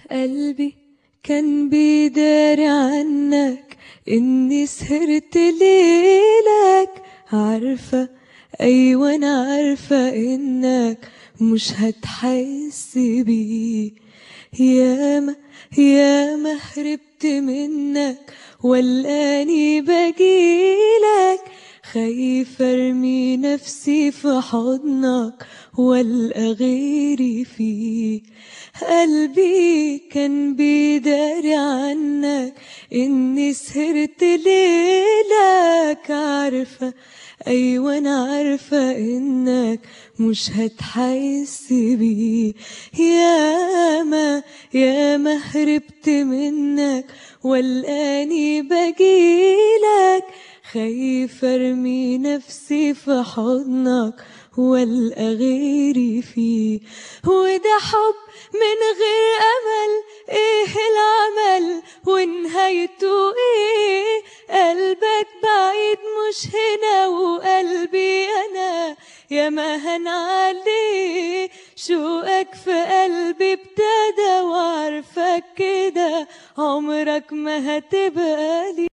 قلبي كان بيداري عنك إني سهرت ليلك، عارفة أيوة أنا عارفة إنك مش هتحس بيه. ياما ياما هربت منك والقاني بجيلك، خايفة ارمي نفسي في حضنك والقى غيري فيه. قلبي كان بيداري عنك إني سهرت ليلك، عارفة أيوة أنا عارفة إنك مش هتحس بيه. ياما ياما هربت منك والقاني بجيلك، خايفة ارمي نفسي في حضنك والقى غيري فيه. وده حب من غير امل، ايه العمل ونهايته ايه؟ قلبك بعيد مش هنا وقلبي انا يا ما هن عليه. شوقك في قلبي ابتدى وعارفك كده عمرك ما هتبقى لي.